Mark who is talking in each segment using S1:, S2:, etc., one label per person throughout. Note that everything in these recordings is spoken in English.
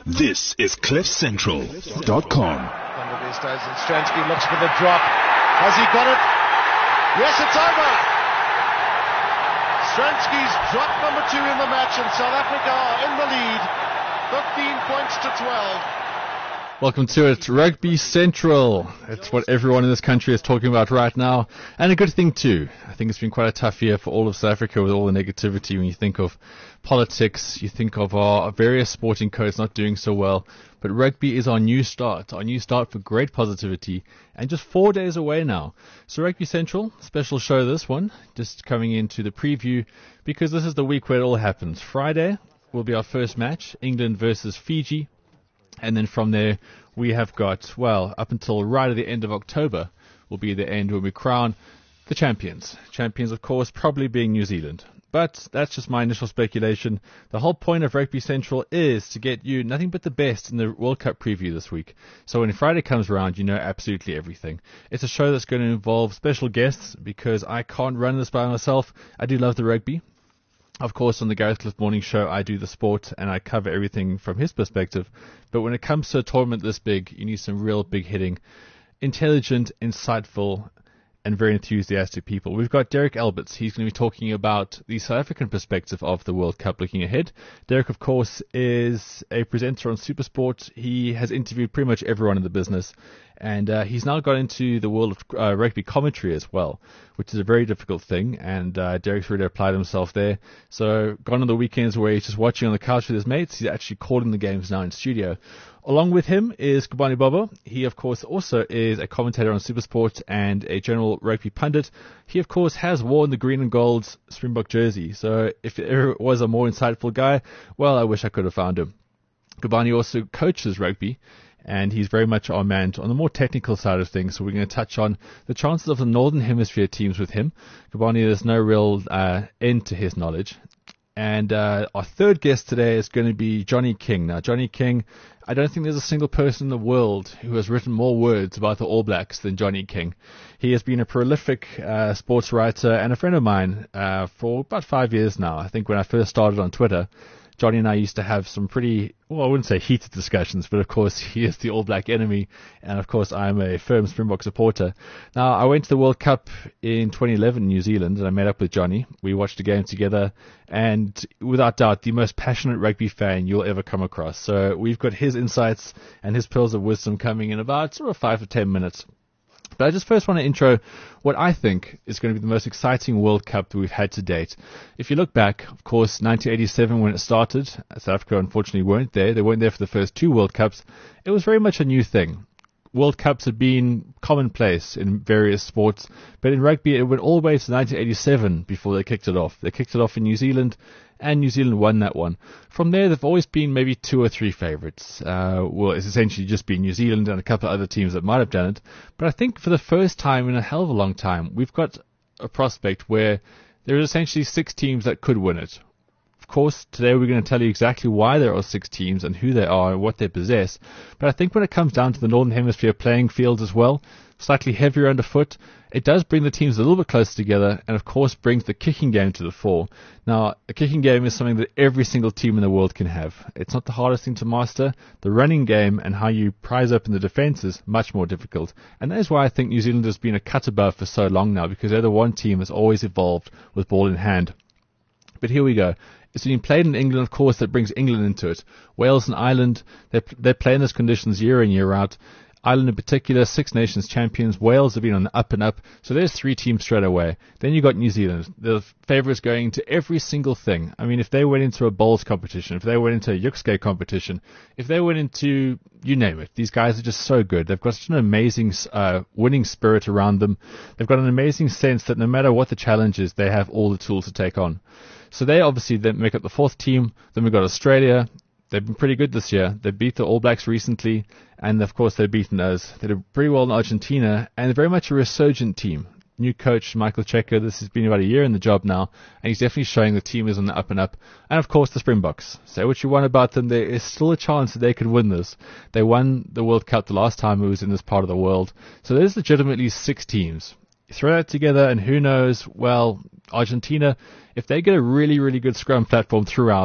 S1: This is CliffCentral.com.
S2: Stransky looks for the drop. Has he got it? Yes, it's over. Stransky's drop number 2 in the match, and South Africa are in the lead, 15 points to 12.
S3: Welcome to it, Rugby Central. It's what everyone in this country is talking about right now, and a good thing too. I think it's been quite a tough year for all of South Africa with all the negativity. When you think of politics, you think of our various sporting codes not doing so well, but rugby is our new start for great positivity, and just 4 days away now. So Rugby Central, special show this one, just coming into the preview, because this is the week where it all happens. Friday will be our first match, England versus Fiji. And then from there, we have got, well, up until right at the end of October will be the end when we crown the champions. Champions, of course, probably being New Zealand. But that's just my initial speculation. The whole point of Rugby Central is to get you nothing but the best in the World Cup preview this week. So when Friday comes around, you know absolutely everything. It's a show that's going to involve special guests because I can't run this by myself. I do love the rugby. Of course, on the Gareth Cliff Morning Show, I do the sport and I cover everything from his perspective. But when it comes to a tournament this big, you need some real big hitting, intelligent, insightful, and very enthusiastic people. We've got Derek Alberts. He's going to be talking about the South African perspective of the World Cup looking ahead. Derek, of course, is a presenter on SuperSport. He has interviewed pretty much everyone in the business. And he's now got into the world of rugby commentary as well, which is a very difficult thing. And Derek's really applied himself there. So gone on the weekends where he's just watching on the couch with his mates. He's actually calling the games now in studio. Along with him is Kubani Bobo. He, of course, also is a commentator on SuperSport and a general rugby pundit. He, of course, has worn the green and gold Springbok jersey. So if there was a more insightful guy, well, I wish I could have found him. Kubani also coaches rugby, and he's very much our man on the more technical side of things. So we're going to touch on the chances of the Northern Hemisphere teams with him. Kubani, there's no real end to his knowledge. And our third guest today is going to be Johnny King. Now, Johnny King, I don't think there's a single person in the world who has written more words about the All Blacks than Johnny King. He has been a prolific sports writer and a friend of mine for about 5 years now. I think when I first started on Twitter, Johnny and I used to have some pretty, well, I wouldn't say heated discussions, but of course he is the All Black enemy, and of course I'm a firm Springbok supporter. Now, I went to the World Cup in 2011 in New Zealand, and I met up with Johnny. We watched a game together, and without doubt, the most passionate rugby fan you'll ever come across. So we've got his insights and his pearls of wisdom coming in about sort of 5 to 10 minutes. But I just first want to intro what I think is going to be the most exciting World Cup that we've had to date. If you look back, of course, 1987 when it started, South Africa unfortunately weren't there. They weren't there for the first 2 World Cups. It was very much a new thing. World Cups had been commonplace in various sports, but in rugby it went all the way to 1987 before they kicked it off. They kicked it off in New Zealand, and New Zealand won that one. From there, they've always been maybe 2 or 3 favourites. Well, it's essentially just been New Zealand and a couple of other teams that might have done it. But I think for the first time in a hell of a long time, we've got a prospect where there are essentially 6 teams that could win it. Of course, today we're going to tell you exactly why there are 6 teams and who they are and what they possess. But I think when it comes down to the Northern Hemisphere playing fields as well, slightly heavier underfoot, it does bring the teams a little bit closer together and, of course, brings the kicking game to the fore. Now, a kicking game is something that every single team in the world can have. It's not the hardest thing to master. The running game and how you prize open the defense is much more difficult. And that is why I think New Zealand has been a cut above for so long now, because they're the one team that's always evolved with ball in hand. But here we go. It's been played in England, of course, that brings England into it. Wales and Ireland, they play in those conditions year in, year out. Ireland in particular, 6 Nations champions. Wales have been on the up and up. So there's 3 teams straight away. Then you got New Zealand, the favourites going into every single thing. I mean, if they went into a bowls competition, if they went into a Yuxke competition, if they went into, you name it, these guys are just so good. They've got such an amazing winning spirit around them. They've got an amazing sense that no matter what the challenge is, they have all the tools to take on. So they obviously then make up the 4th team. Then we've got Australia. They've been pretty good this year. They beat the All Blacks recently, and of course they've beaten us. They did pretty well in Argentina, and they're very much a resurgent team. New coach, Michael Cheika, this has been about a year in the job now, and he's definitely showing the team is on the up and up. And of course the Springboks. Say what you want about them, there is still a chance that they could win this. They won the World Cup the last time it was in this part of the world. So there's legitimately 6 teams. You throw that together, and who knows, well, Argentina, if they get a really, really good scrum platform throughout,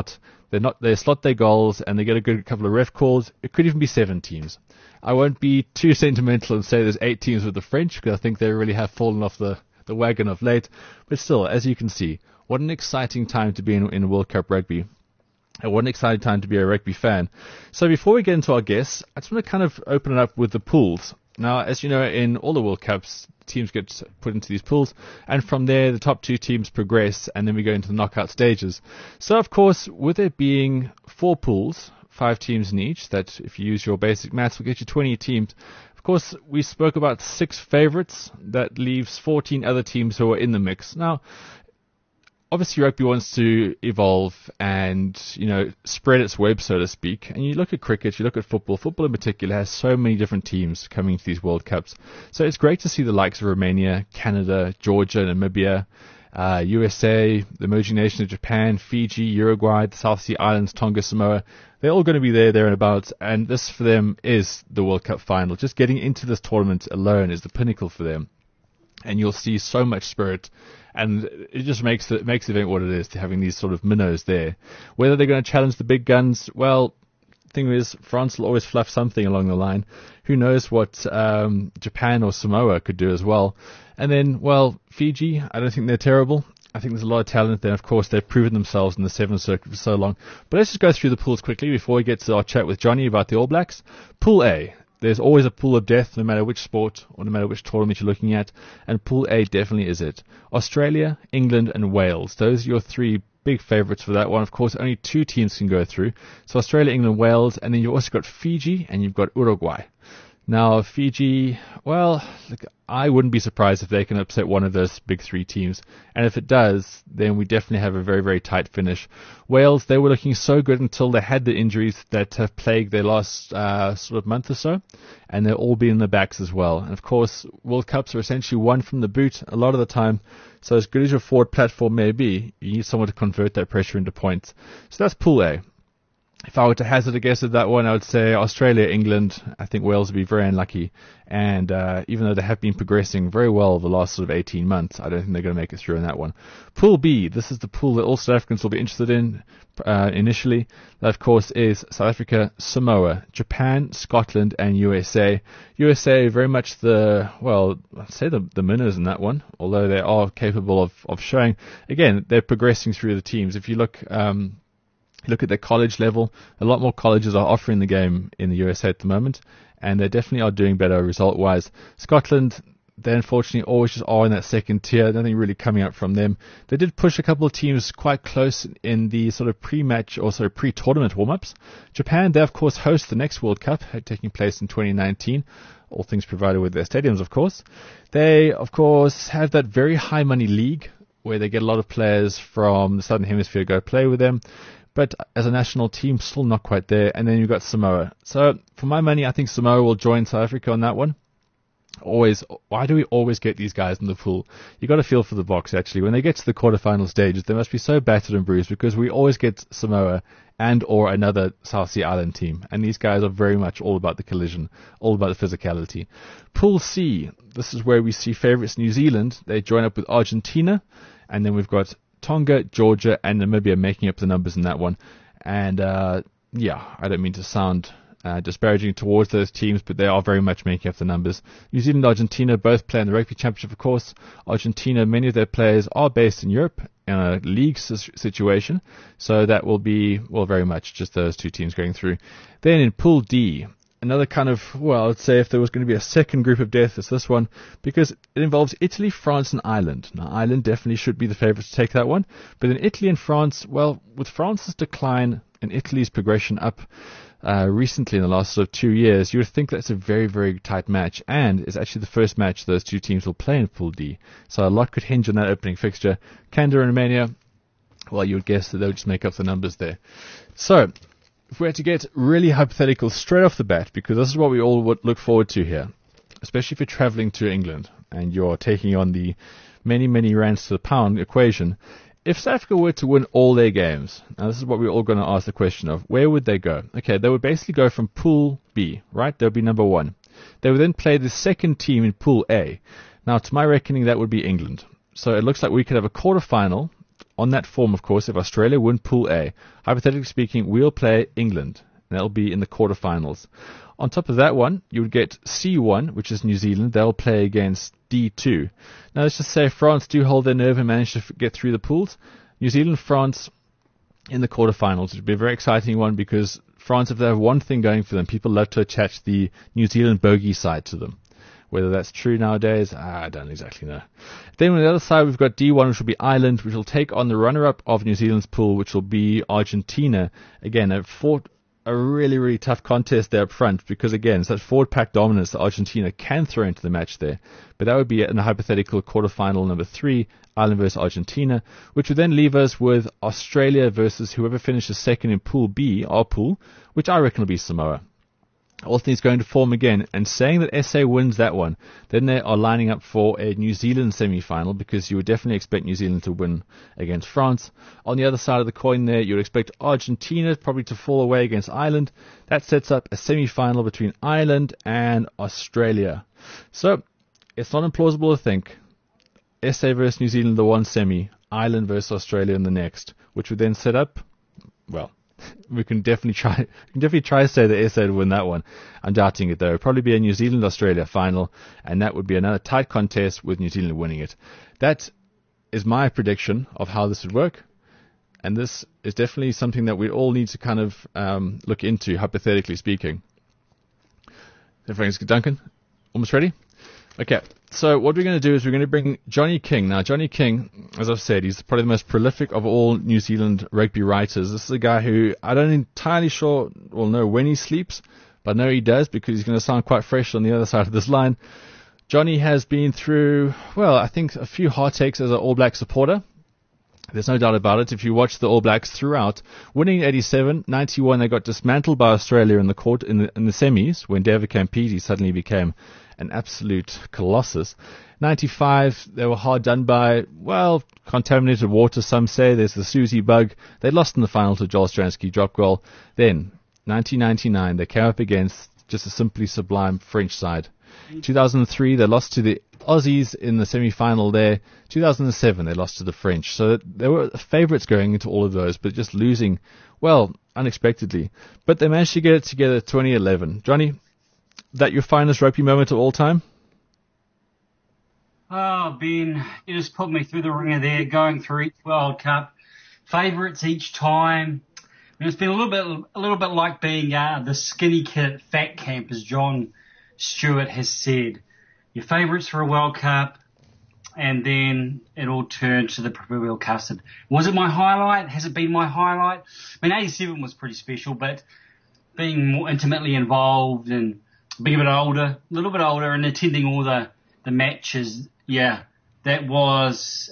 S3: They slot their goals and they get a good couple of ref calls. It could even be 7 teams. I won't be too sentimental and say there's 8 teams with the French, because I think they really have fallen off the wagon of late. But still, as you can see, what an exciting time to be in World Cup rugby. And what an exciting time to be a rugby fan. So before we get into our guests, I just want to kind of open it up with the pools. Now, as you know, in all the World Cups, teams get put into these pools, and from there, the top 2 teams progress, and then we go into the knockout stages. So, of course, with it being 4 pools, 5 teams in each, that if you use your basic maths will get you 20 teams. Of course, we spoke about 6 favorites. That leaves 14 other teams who are in the mix. Now, obviously rugby wants to evolve and, spread its web, so to speak. And you look at cricket, you look at football. Football in particular has so many different teams coming to these World Cups. So it's great to see the likes of Romania, Canada, Georgia, Namibia, USA, the emerging nation of Japan, Fiji, Uruguay, the South Sea Islands, Tonga, Samoa. They're all going to be there and abouts. And this for them is the World Cup final. Just getting into this tournament alone is the pinnacle for them. And you'll see so much spirit, and it just makes the event what it is, to having these sort of minnows there. Whether they're going to challenge the big guns, well, the thing is, France will always fluff something along the line. Who knows what Japan or Samoa could do as well. And then, well, Fiji, I don't think they're terrible. I think there's a lot of talent there. Of course, they've proven themselves in the Seventh Circuit for so long. But let's just go through the pools quickly before we get to our chat with Johnny about the All Blacks. Pool A. There's always a pool of death, no matter which sport or no matter which tournament you're looking at, and Pool A definitely is it. Australia, England, and Wales. Those are your 3 big favourites for that one. Of course, only 2 teams can go through. So Australia, England, Wales, and then you've also got Fiji and you've got Uruguay. Now, Fiji, well, look, I wouldn't be surprised if they can upset one of those big 3 teams. And if it does, then we definitely have a very, very tight finish. Wales, they were looking so good until they had the injuries that have plagued their last sort of month or so. And they'll all be in the backs as well. And of course, World Cups are essentially won from the boot a lot of the time. So as good as your forward platform may be, you need someone to convert that pressure into points. So that's Pool A. If I were to hazard a guess at that one, I would say Australia, England. I think Wales would be very unlucky. And even though they have been progressing very well the last sort of 18 months, I don't think they're going to make it through in that one. Pool B, this is the pool that all South Africans will be interested in initially. That, of course, is South Africa, Samoa, Japan, Scotland, and USA. USA very much I'd say the minnows in that one, although they are capable of showing. Again, they're progressing through the teams. If you look at their college level, a lot more colleges are offering the game in the USA at the moment, and they definitely are doing better result-wise. Scotland, they unfortunately always just are in that second tier. Nothing really coming up from them. They did push a couple of teams quite close in the sort of pre-match or sort of pre-tournament warm-ups. Japan, they of course host the next World Cup, taking place in 2019. All things provided with their stadiums, of course. They, of course, have that very high money league where they get a lot of players from the Southern Hemisphere to go play with them. But as a national team, still not quite there. And then you've got Samoa. So for my money, I think Samoa will join South Africa on that one. Why do we always get these guys in the pool? You got to feel for the Boks, actually. When they get to the quarterfinal stages, they must be so battered and bruised because we always get Samoa and or another South Sea Island team. And these guys are very much all about the collision, all about the physicality. Pool C, this is where we see favourites New Zealand. They join up with Argentina. And then we've got Tonga, Georgia, and Namibia making up the numbers in that one. And, I don't mean to sound disparaging towards those teams, but they are very much making up the numbers. New Zealand and Argentina both play in the Rugby Championship, of course. Argentina, many of their players are based in Europe in a league situation. So that will be, very much just those 2 teams going through. Then in Pool D, another kind of, I'd say if there was going to be a second group of death, it's this one, because it involves Italy, France, and Ireland. Now, Ireland definitely should be the favourites to take that one. But in Italy and France, with France's decline and Italy's progression up recently in the last sort of 2 years, you would think that's a very, very tight match. And it's actually the first match those 2 teams will play in Pool D. So a lot could hinge on that opening fixture. Canada and Romania, you would guess that they would just make up the numbers there. So, if we had to get really hypothetical straight off the bat, because this is what we all would look forward to here, especially if you're traveling to England and you're taking on the many, many rands to the pound equation, if South Africa were to win all their games, now this is what we're all going to ask the question of, where would they go? Okay, they would basically go from Pool B, right? They would be number 1. They would then play the second team in Pool A. Now, to my reckoning, that would be England. So it looks like we could have a quarterfinal on that form, of course, if Australia win Pool A, hypothetically speaking, we'll play England, and that'll be in the quarterfinals. On top of that one, you would get C1, which is New Zealand. They'll play against D2. Now, let's just say France do hold their nerve and manage to get through the pools. New Zealand, France in the quarterfinals. It would be a very exciting one because France, if they have one thing going for them, people love to attach the New Zealand bogey side to them. Whether that's true nowadays, I don't exactly know. Then on the other side, we've got D1, which will be Ireland, which will take on the runner-up of New Zealand's pool, which will be Argentina. Again, they've fought a really, really tough contest there up front because, again, it's that forward pack dominance that Argentina can throw into the match there. But that would be in the hypothetical quarterfinal number 3, Ireland versus Argentina, which would then leave us with Australia versus whoever finishes second in Pool B, our pool, which I reckon will be Samoa. All things going to form again, and saying that SA wins that one, then they are lining up for a New Zealand semi-final because you would definitely expect New Zealand to win against France. On the other side of the coin there, you would expect Argentina probably to fall away against Ireland. That sets up a semi-final between Ireland and Australia. So, it's not implausible to think SA versus New Zealand the one semi, Ireland versus Australia in the next, which would then set up, well, we can definitely try to say that SA would win that one. I'm doubting it though. It would probably be a New Zealand-Australia final, and that would be another tight contest with New Zealand winning it. That is my prediction of how this would work, and this is definitely something that we all need to kind of look into, hypothetically speaking. Thanks, Duncan. Almost ready? Okay, so what we're going to do is we're going to bring Johnny King. Now, Johnny King, as I've said, he's probably the most prolific of all New Zealand rugby writers. This is a guy who I don't entirely sure will know when he sleeps, but I know he does because he's going to sound quite fresh on the other side of this line. Johnny has been through, well, I think a few heartaches as an All Black supporter. There's no doubt about it. If you watch the All Blacks throughout, winning 87, 91, they got dismantled by Australia in the semis when David Campese suddenly became an absolute colossus. 95, they were hard done by, well, contaminated water, some say. There's the Susie bug. They lost in the final to Joel Stransky, drop goal. Then, 1999, they came up against just a simply sublime French side. 2003, they lost to the Aussies in the semi-final there. 2007, they lost to the French. So they were favourites going into all of those, but just losing, well, unexpectedly. But they managed to get it together 2011. Johnny, that your finest rugby moment of all time?
S4: Oh, Ben, you just put me through the ringer there, going through each World Cup. Favourites each time. I mean, it's been a little bit like being the skinny kid at Fat Camp, as John Stewart has said. Your favourites for a World Cup, and then it all turned to the proverbial custard. Was it my highlight? Has it been my highlight? I mean, 87 was pretty special, but being more intimately involved and being a little bit older, and attending all the matches, yeah, that was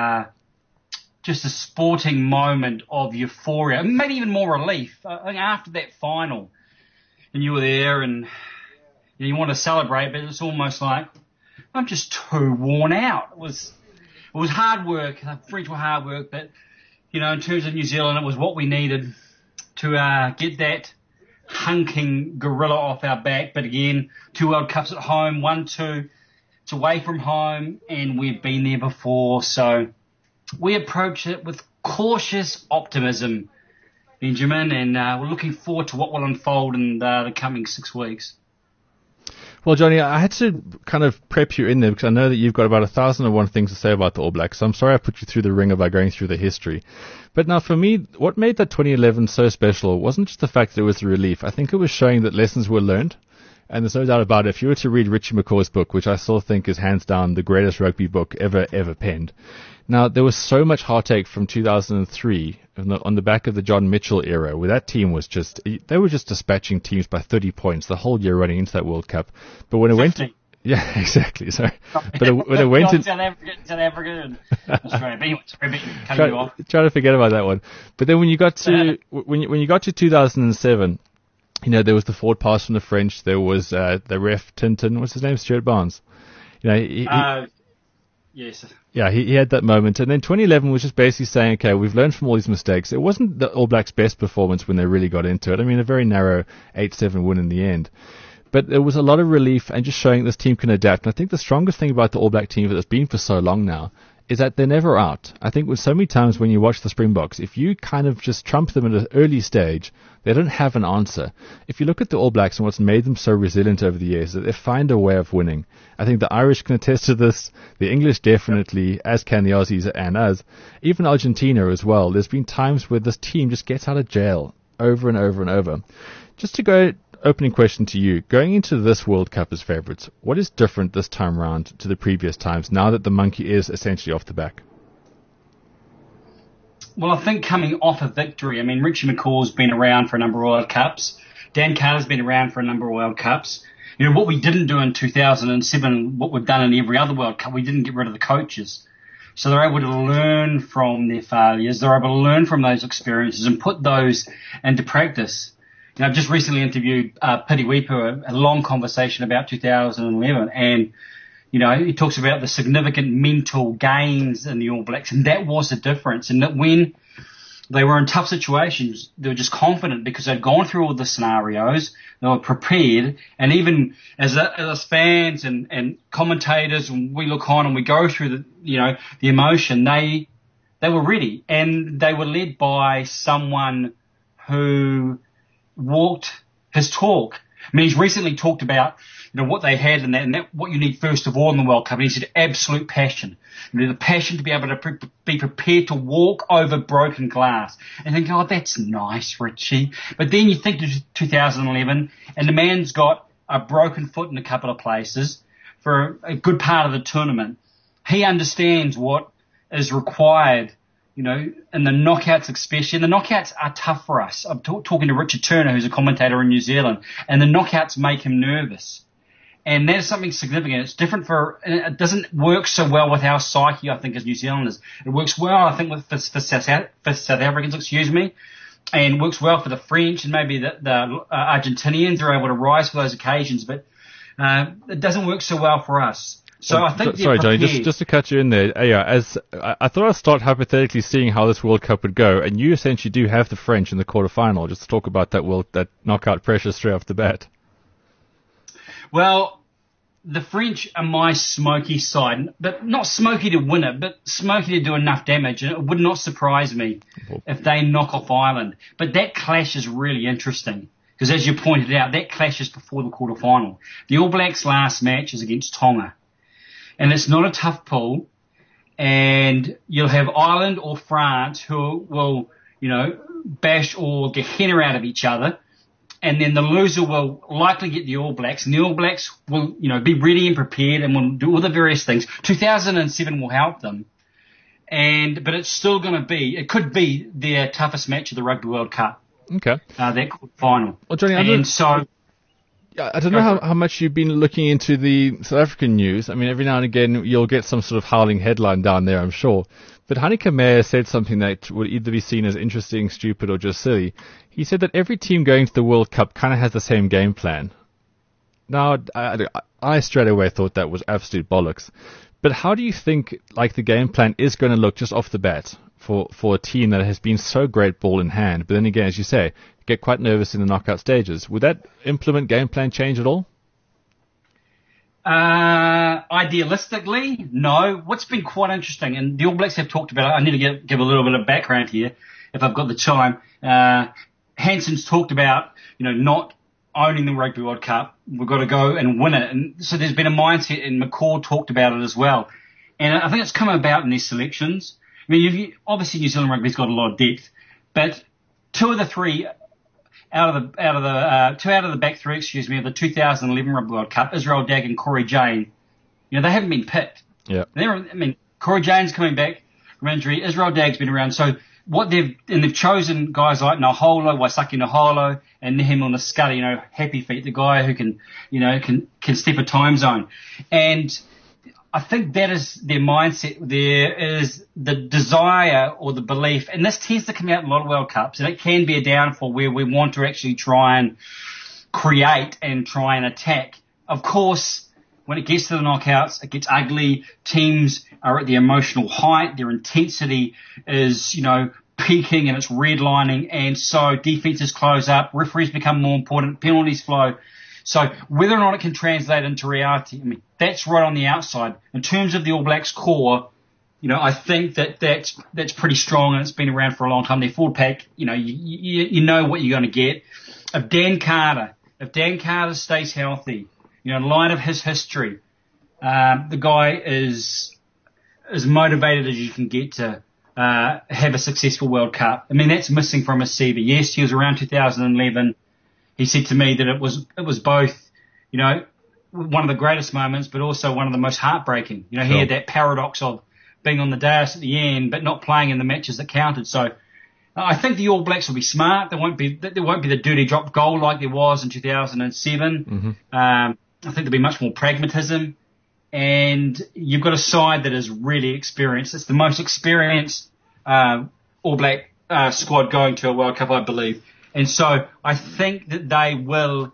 S4: just a sporting moment of euphoria, maybe even more relief. I think after that final, and you were there, and you want to celebrate, but it's almost like I'm just too worn out. It was hard work. The French were hard work, but in terms of New Zealand, it was what we needed to get that hunking gorilla off our back. But again, 2 World Cups at home, 1-2. It's away from home, and we've been there before, so we approach it with cautious optimism, Benjamin, and we're looking forward to what will unfold in the coming 6 weeks.
S3: Well, Johnny, I had to kind of prep you in there because I know that you've got about 1,001 things to say about the All Blacks, so I'm sorry I put you through the ringer by going through the history. But now for me, what made that 2011 so special wasn't just the fact that it was a relief. I think it was showing that lessons were learned. And there's no doubt about it. If you were to read Richie McCaw's book, which I still think is hands down the greatest rugby book ever penned. Now, there was so much heartache from 2003 on the back of the John Mitchell era, where that team was they were just dispatching teams by 30 points the whole year running into that World Cup. But when it
S4: 50.
S3: went to, yeah, exactly, sorry. But when it went to
S4: South Africa and Australia. But anyway, sorry, cutting you off.
S3: Try to forget about that one. But then when you got to, when you got to 2007, there was the forward pass from the French. There was the ref Tintin. What's his name? Stuart Barnes.
S4: Yes.
S3: Yeah, he had that moment. And then 2011 was just basically saying, okay, we've learned from all these mistakes. It wasn't the All Blacks' best performance when they really got into it. I mean, a very narrow 8-7 win in the end. But there was a lot of relief and just showing this team can adapt. And I think the strongest thing about the All Black team that it's been for so long now is that they're never out. I think with so many times when you watch the Springboks, if you kind of just trump them at an early stage, they don't have an answer. If you look at the All Blacks and what's made them so resilient over the years, that they find a way of winning. I think the Irish can attest to this, the English definitely, as can the Aussies and us. Even Argentina as well. There's been times where this team just gets out of jail over and over and over. Just to go, opening question to you, going into this World Cup as favourites, what is different this time round to the previous times now that the monkey is essentially off the back?
S4: Well, I think coming off a victory, I mean, Richie McCaw's been around for a number of World Cups. Dan Carter's been around for a number of World Cups. You know, what we didn't do in 2007, what we've done in every other World Cup, we didn't get rid of the coaches. So they're able to learn from their failures. They're able to learn from those experiences and put those into practice. You know, I've just recently interviewed Piti Weepu, a long conversation about 2011, and you know, he talks about the significant mental gains in the All Blacks, and that was the difference. And that when they were in tough situations, they were just confident because they'd gone through all the scenarios, they were prepared, and even as fans and commentators, when we look on and we go through the emotion, they were ready, and they were led by someone who walked his talk. I mean, he's recently talked about, you know, what they had and that what you need first of all in the World Cup. And he said absolute passion. You know, the passion to be able to be prepared to walk over broken glass. And think, oh, that's nice, Richie. But then you think to 2011, and the man's got a broken foot in a couple of places for a good part of the tournament. He understands what is required, you know, in the knockouts especially. And the knockouts are tough for us. I'm talking to Richard Turner, who's a commentator in New Zealand, and the knockouts make him nervous. And that is something significant. It's different it doesn't work so well with our psyche, I think, as New Zealanders. It works well, I think, for South Africans, and works well for the French and maybe the Argentinians are able to rise for those occasions, but it doesn't work so well for us. So I think
S3: sorry, Johnny, just to cut you in there. I thought I'd start hypothetically seeing how this World Cup would go, and you essentially do have the French in the quarterfinal. Just to talk about that knockout pressure straight off the bat.
S4: Well, the French are my smoky side, but not smoky to win it, but smoky to do enough damage. And it would not surprise me if they knock off Ireland. But that clash is really interesting because, as you pointed out, that clash is before the quarterfinal. The All Blacks' last match is against Tonga. And it's not a tough pool. And you'll have Ireland or France who will, you know, bash or gehenna out of each other. And then the loser will likely get the All Blacks, and the All Blacks will, you know, be ready and prepared and will do all the various things. 2007 will help them, but it's still going to be, it could be their toughest match of the Rugby World Cup.
S3: Okay.
S4: That final.
S3: Well, Johnny, I don't know how much you've been looking into the South African news. I mean, every now and again you'll get some sort of howling headline down there, I'm sure. But Heineke Meyer said something that would either be seen as interesting, stupid, or just silly. He said that every team going to the World Cup kind of has the same game plan. Now, I straight away thought that was absolute bollocks. But how do you think like the game plan is going to look just off the bat for a team that has been so great ball in hand? But then again, as you say, get quite nervous in the knockout stages. Would that implement game plan change at all?
S4: Idealistically, no. What's been quite interesting, and the All Blacks have talked about it, I need to give a little bit of background here if I've got the time. Hanson's talked about, you know, not owning the Rugby World Cup. We've got to go and win it. And so there's been a mindset, and McCaw talked about it as well. And I think it's come about in these selections. I mean, obviously New Zealand Rugby's got a lot of depth, but two out of the back three, of the 2011 Rugby World Cup, Israel Dagg and Corey Jane, you know, they haven't been picked.
S3: Yeah.
S4: Corey Jane's coming back from injury. Israel Dagg's been around. So they've chosen guys like Naholo, Waisaki Naholo, and Nehemiah Nascali, you know, Happy Feet, the guy who can step a time zone. And I think that is their mindset. There is the desire or the belief, and this tends to come out in a lot of World Cups, and it can be a downfall where we want to actually try and create and try and attack. Of course, when it gets to the knockouts, it gets ugly. Teams are at the emotional height. Their intensity is, you know, peaking and it's redlining, and so defenses close up. Referees become more important. Penalties flow. So whether or not it can translate into reality, I mean, that's right on the outside. In terms of the All Blacks core, I think that's pretty strong, and it's been around for a long time. Their forward pack, you know what you're going to get. If Dan Carter stays healthy, in light of his history, the guy is as motivated as you can get to have a successful World Cup. I mean, that's missing from his CV. Yes, he was around 2011. He said to me that it was both, one of the greatest moments, but also one of the most heartbreaking. He had that paradox of being on the dais at the end, but not playing in the matches that counted. So I think the All Blacks will be smart. There won't be the dirty drop goal like there was in 2007.
S3: Mm-hmm.
S4: I think there'll be much more pragmatism, and you've got a side that is really experienced. It's the most experienced All Black squad going to a World Cup, I believe. And so I think that they will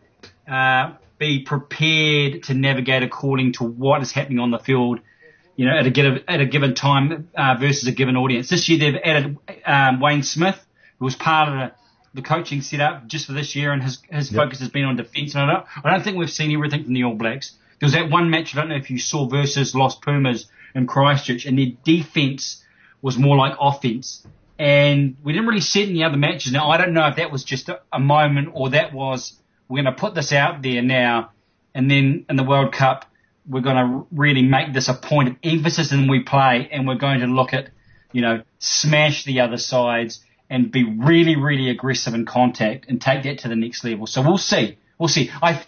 S4: be prepared to navigate according to what is happening on the field, at a given time versus a given audience. This year they've added Wayne Smith, who was part of the coaching setup just for this year, and his focus has been on defence. And I don't think we've seen everything from the All Blacks. There was that one match, I don't know if you saw, versus Los Pumas in Christchurch, and their defence was more like offence. And we didn't really see it in the other matches. Now, I don't know if that was just a moment or that was, we're going to put this out there now, and then in the World Cup, we're going to really make this a point of emphasis in we play, and we're going to look at, smash the other sides and be really, really aggressive in contact and take that to the next level. So we'll see. We'll see.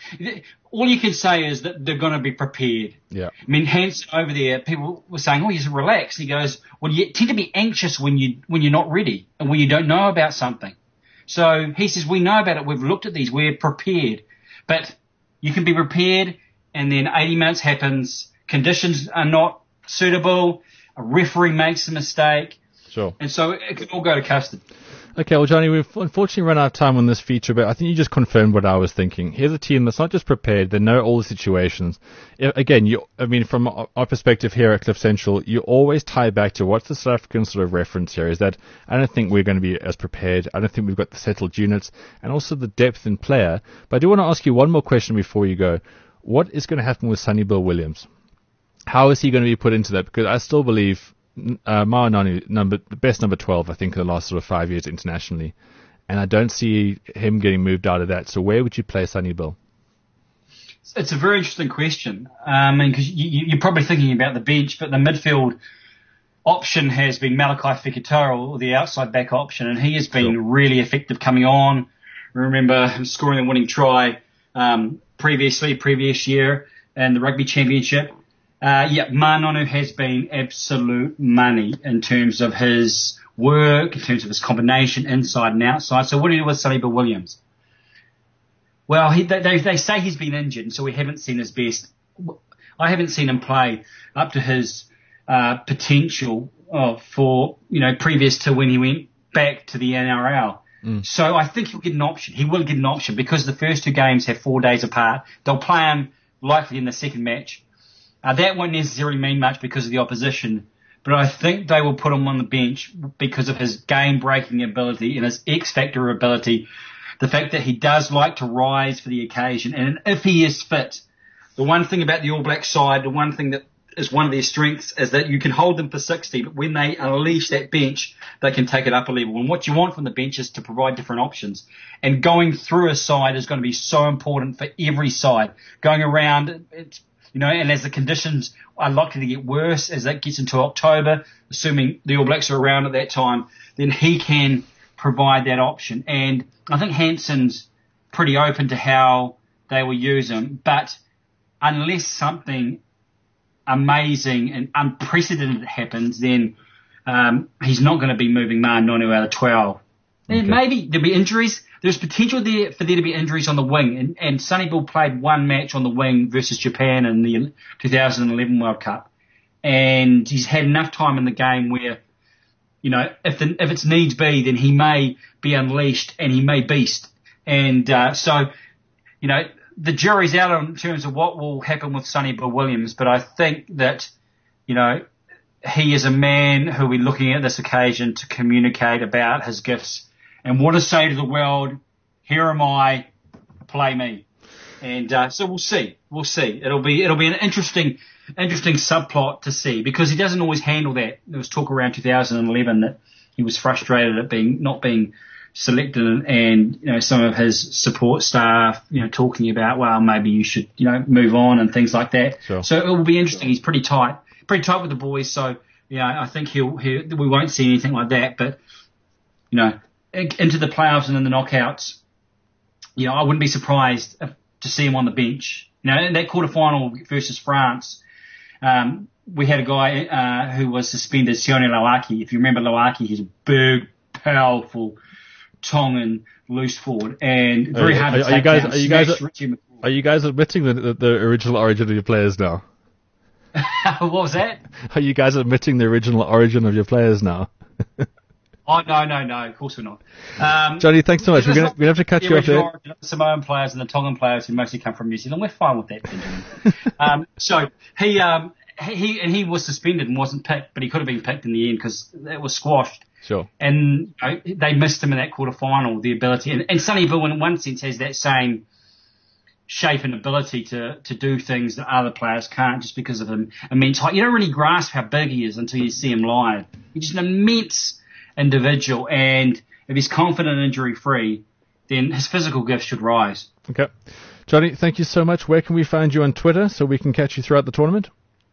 S4: All you can say is that they're going to be prepared.
S3: Yeah.
S4: I mean, Hansen over there, people were saying, he's relaxed. He goes, well, you tend to be anxious when you're not ready and when you don't know about something. So he says, we know about it. We've looked at these. We're prepared. But you can be prepared, and then 80 minutes happens. Conditions are not suitable. A referee makes a mistake.
S3: Sure.
S4: And so it could all go to custard.
S3: Okay, well, Johnny, we've unfortunately run out of time on this feature, but I think you just confirmed what I was thinking. Here's a team that's not just prepared, they know all the situations. Again, from our perspective here at Cliff Central, you always tie back to what's the South African sort of reference here, is that I don't think we're going to be as prepared. I don't think we've got the settled units and also the depth in player. But I do want to ask you one more question before you go. What is going to happen with Sonny Bill Williams? How is he going to be put into that? Because I still believe Ma'a Nonu, the best number 12, I think, in the last sort of 5 years internationally. And I don't see him getting moved out of that. So where would you play Sonny Bill?
S4: It's a very interesting question. Because you're probably thinking about the bench, but the midfield option has been Malachi Fekitoa, or the outside back option, and he has been really effective coming on. Remember him scoring the winning try previous year in the Rugby Championship. Ma'a Nonu has been absolute money in terms of his work, in terms of his combination inside and outside. So what do you do with Sonny Bill Williams? Well, they say he's been injured, and so we haven't seen his best. I haven't seen him play up to his potential for previous to when he went back to the NRL. So I think he'll get an option. He will get an option because the first two games have 4 days apart. They'll play him likely in the second match. That won't necessarily mean much because of the opposition, but I think they will put him on the bench because of his game-breaking ability and his X-factor ability, the fact that he does like to rise for the occasion. And if he is fit, the one thing about the All Black side, the one thing that is one of their strengths is that you can hold them for 60, but when they unleash that bench, they can take it up a level. And what you want from the bench is to provide different options. And going through a side is going to be so important for every side. Going around, and as the conditions are likely to get worse as that gets into October, assuming the All Blacks are around at that time, then he can provide that option. And I think Hansen's pretty open to how they will use him, but unless something amazing and unprecedented happens, then he's not going to be moving Ma'a Nonu out of 12. Okay. And maybe there'll be injuries. There's potential there for there to be injuries on the wing. And Sonny Bill played one match on the wing versus Japan in the 2011 World Cup. And he's had enough time in the game where, if it's needs be, then he may be unleashed and he may beast. And the jury's out in terms of what will happen with Sonny Bill Williams. But I think that, he is a man who we're looking at this occasion to communicate about his gifts and want to say to the world, here am I, play me. And so we'll see. We'll see. It'll be an interesting subplot to see, because he doesn't always handle that. There was talk around 2011 that he was frustrated at not being selected, and some of his support staff talking about, well, maybe you should move on and things like that.
S3: Sure.
S4: So it will be interesting. He's pretty tight with the boys. So I think we won't see anything like that. But into the playoffs and in the knockouts, I wouldn't be surprised to see him on the bench. In that quarterfinal versus France, we had a guy who was suspended, Sione Lauaki. If you remember Lauaki, he's a big, powerful Tongan loose forward, and very hard to take down.
S3: Are you guys admitting the original origin of your players now?
S4: What was that?
S3: Are you guys admitting the original origin of your players now?
S4: Oh, no, of course we're not.
S3: Johnny, thanks so much. We're gonna have to cut you off there.
S4: The Samoan players and the Tongan players who mostly come from New Zealand, we're fine with that, Benjamin. So he was suspended and wasn't picked, but he could have been picked in the end because it was squashed.
S3: Sure.
S4: And they missed him in that quarterfinal, the ability. And Sonnyville, in one sense, has that same shape and ability to do things that other players can't, just because of him immense height. You don't really grasp how big he is until you see him live. He's just an immense individual, and if he's confident and injury-free, then his physical gifts should rise.
S3: Okay. Johnny, thank you so much. Where can we find you on Twitter so we can catch you throughout the tournament?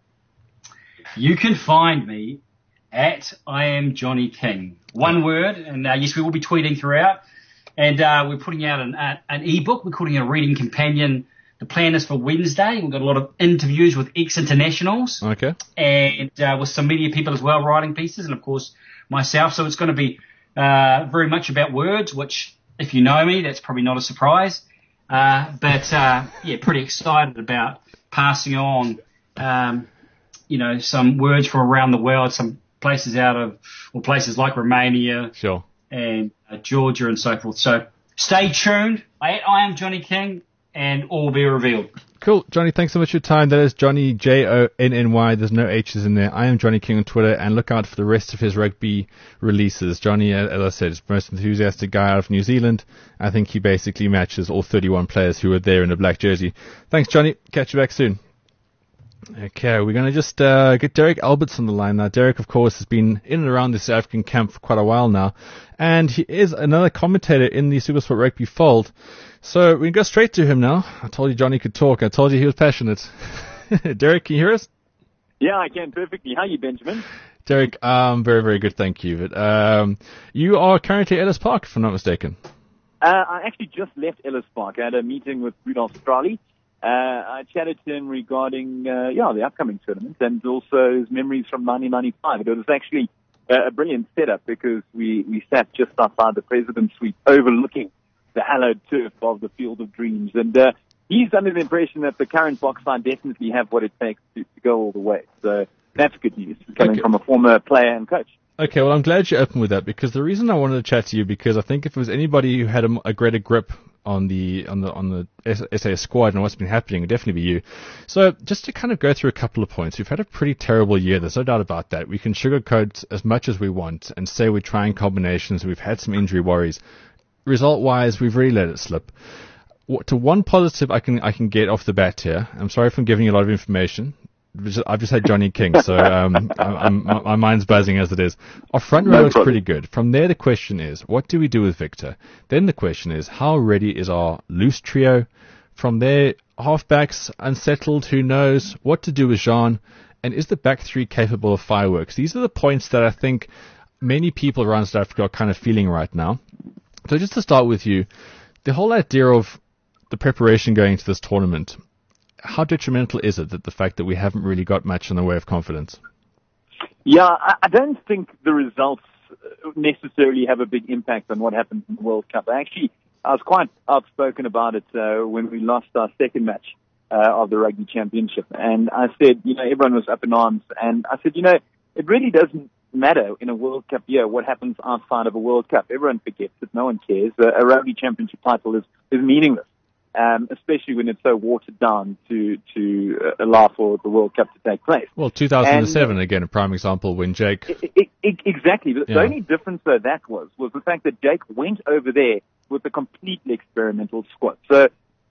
S3: You
S4: can find me at I am Johnny King. One word, and yes, we will be tweeting throughout. And we're putting out an ebook. We're calling it a reading companion. The plan is for Wednesday. We've got a lot of interviews with ex-internationals.
S3: Okay.
S4: And with some media people as well, writing pieces, and of course myself. So it's going to be very much about words, which, if you know me, that's probably not a surprise. But pretty excited about passing on, some words from around the world, some places places like Romania.
S3: Sure.
S4: And Georgia and so forth. So stay tuned. I am Johnny King, and all will be revealed.
S3: Cool. Johnny, thanks so much for your time. That is Johnny, Jonny. There's no H's in there. I am Johnny King on Twitter, and look out for the rest of his rugby releases. Johnny, as I said, is the most enthusiastic guy out of New Zealand. I think he basically matches all 31 players who are there in a black jersey. Thanks, Johnny. Catch you back soon. Okay, we're going to just get Derek Alberts on the line now. Derek, of course, has been in and around the South African camp for quite a while now, and he is another commentator in the SuperSport Rugby fold. So we can go straight to him now. I told you Johnny could talk. I told you he was passionate. Derek, can you hear us?
S5: Yeah, I can perfectly. How are you, Benjamin?
S3: Derek, very, very good, thank you. But, you are currently at Ellis Park, if I'm not mistaken.
S5: I actually just left Ellis Park. I had a meeting with Rudolph Strali. I chatted to him regarding, the upcoming tournament and also his memories from 1995. It was actually a brilliant setup because we sat just outside the President's Suite overlooking the hallowed turf of the Field of Dreams. And he's under the impression that the current box side definitely have what it takes to go all the way. So that's good news coming from a former player and coach.
S3: Okay, well, I'm glad you opened with that, because the reason I wanted to chat to you, because I think if it was anybody who had a greater grip on the SAS squad and what's been happening, it'd definitely be you. So just to kind of go through a couple of points, we've had a pretty terrible year. There's no doubt about that. We can sugarcoat as much as we want and say we're trying combinations. We've had some injury worries. Result-wise, we've really let it slip. To one positive I can get off the bat here. I'm sorry if I'm giving you a lot of information. I've just had Johnny King, so my mind's buzzing as it is. Our front row looks pretty good. From there, the question is, what do we do with Victor? Then the question is, how ready is our loose trio? From there, halfbacks, unsettled, who knows? What to do with Jean? And is the back three capable of fireworks? These are the points that I think many people around South Africa are kind of feeling right now. So just to start with you, the whole idea of the preparation going into this tournament, how detrimental is it, that the fact that we haven't really got much in the way of confidence?
S5: Yeah, I don't think the results necessarily have a big impact on what happens in the World Cup. I was quite outspoken about it when we lost our second match of the Rugby Championship. And I said, everyone was up in arms. And I said, it really doesn't matter in a World Cup year what happens outside of a World Cup. Everyone forgets it. No one cares. A Rugby Championship title is meaningless. Especially when it's so watered down to allow for the World Cup to take place.
S3: Well, 2007, again, a prime example when Jake...
S5: Exactly. The only difference, though, was the fact that Jake went over there with a completely experimental squad. So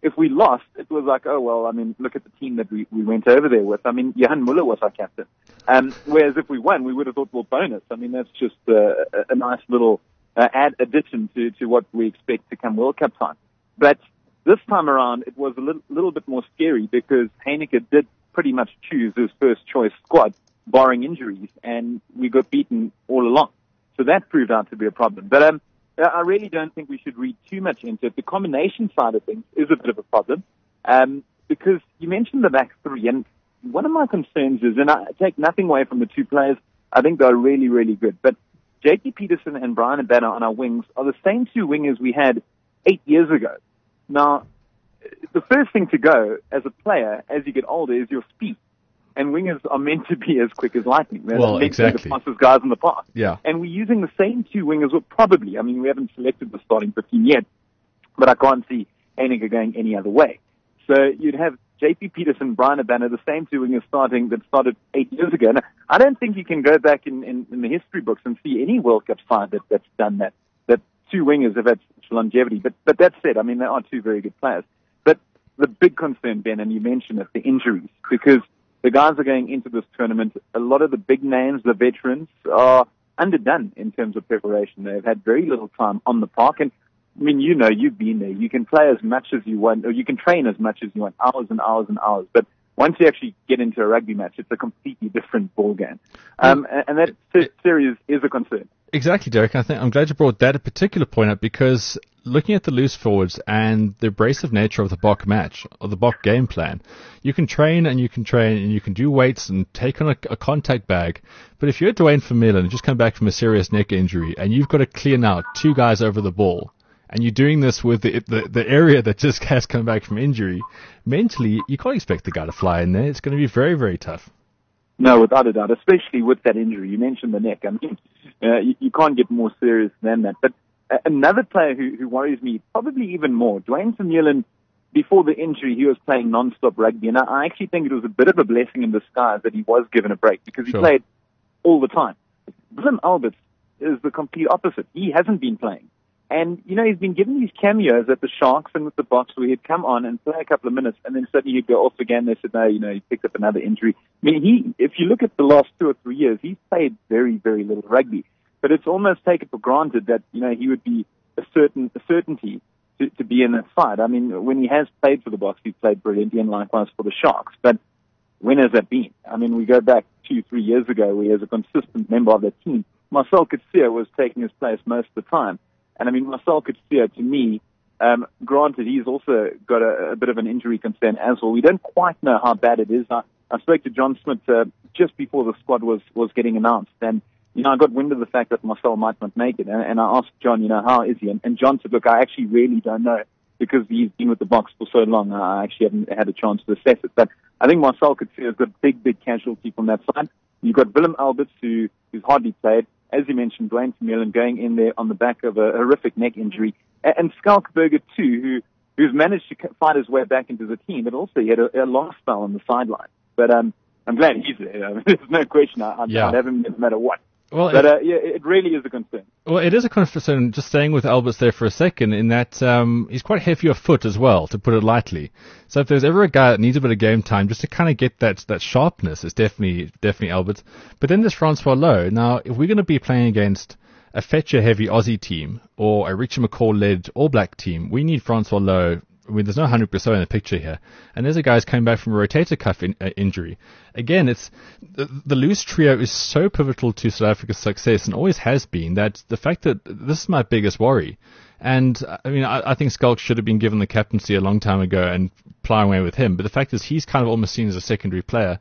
S5: if we lost, it was like, oh, well, I mean, look at the team that we went over there with. I mean, Johan Muller was our captain. Whereas if we won, we would have thought, well, bonus. I mean, that's just a nice little addition to what we expect to come World Cup time. But this time around, it was a little bit more scary because Heineke did pretty much choose his first choice squad, barring injuries, and we got beaten all along. So that proved out to be a problem. But I really don't think we should read too much into it. The combination side of things is a bit of a problem because you mentioned the back three, and one of my concerns is, and I take nothing away from the two players, I think they're really, really good. But JP Peterson and Brian Abana on our wings are the same two wingers we had 8 years ago. Now, the first thing to go as a player as you get older is your speed. And wingers are meant to be as quick as lightning. They're meant
S3: exactly.
S5: to be the fastest guys in the park.
S3: Yeah.
S5: And we're using the same two wingers, well, probably. I mean, we haven't selected the starting 15 yet, but I can't see Heineke going any other way. So you'd have JP Peterson, Brian Abana, the same two wingers starting that started 8 years ago. Now, I don't think you can go back in the history books and see any World Cup side that's done that two wingers have had such longevity. But that said, I mean, they are two very good players. But the big concern, Ben, and you mentioned it, the injuries, because the guys are going into this tournament. A lot of the big names, the veterans, are underdone in terms of preparation. They've had very little time on the park. And, I mean, you know, you've been there. You can play as much as you want, or you can train as much as you want, hours and hours and hours. But once you actually get into a rugby match, it's a completely different ballgame. And that series is a concern.
S3: Exactly, Derek. I'm glad you brought that particular point up because looking at the loose forwards and the abrasive nature of the Bok match, or the Bok game plan, you can train and you can do weights and take on a contact bag. But if you're Dwayne Vermeulen and just come back from a serious neck injury and you've got to clean out two guys over the ball, and you're doing this with the area that just has come back from injury, mentally, you can't expect the guy to fly in there. It's going to be very, very tough.
S5: No, without a doubt, especially with that injury. You mentioned the neck. I mean, you can't get more serious than that. But another player who worries me probably even more, Dwayne Vermeulen, before the injury, he was playing non-stop rugby. And I actually think it was a bit of a blessing in disguise that he was given a break because he played all the time. Willem Alberts is the complete opposite. He hasn't been playing. And, you know, he's been given these cameos at the Sharks and with the Boks where he'd come on and play a couple of minutes and then suddenly he'd go off again. They said, no, you know, he picked up another injury. I mean, if you look at the last 2 or 3 years, he's played very, very little rugby. But it's almost taken for granted that, you know, he would be a certainty to be in that side. I mean, when he has played for the Boks, he's played brilliantly and likewise for the Sharks. But when has that been? I mean, we go back 2-3 years ago where he was a consistent member of the team. Marcel Coetzee was taking his place most of the time. And I mean, Marcel Coetzee, to me, granted, he's also got a bit of an injury concern as well. We don't quite know how bad it is. I spoke to John Smith just before the squad was getting announced. And, you know, I got wind of the fact that Marcel might not make it. And I asked John, you know, how is he? And John said, look, I actually really don't know because he's been with the Boks for so long. I actually haven't had a chance to assess it. But I think Marcel Coetzee is a big casualty from that side. You've got Willem Alberts, who's hardly played. As you mentioned, Dwayne Vermeulen going in there on the back of a horrific neck injury. And Skalkberger, too, who's managed to fight his way back into the team, but also he had a long spell on the sideline. But I'm glad he's there. I mean, there's no question. I'd have him no matter what.
S3: Well,
S5: it really is a concern.
S3: Well, it is a concern, just staying with Alberts there for a second, in that he's quite heavy of foot as well, to put it lightly. So if there's ever a guy that needs a bit of game time just to kind of get that sharpness, it's definitely Alberts. But then there's Francois Louw. Now, if we're going to be playing against a Fetcher-heavy Aussie team or a Richie McCaw-led All Black team, we need Francois Louw. I mean, there's no 100% in the picture here. And there's a guy who's coming back from a rotator cuff injury. Again, it's the loose trio is so pivotal to South Africa's success and always has been, that the fact that this is my biggest worry. And, I mean, I think Skalk should have been given the captaincy a long time ago and ply away with him. But the fact is he's kind of almost seen as a secondary player.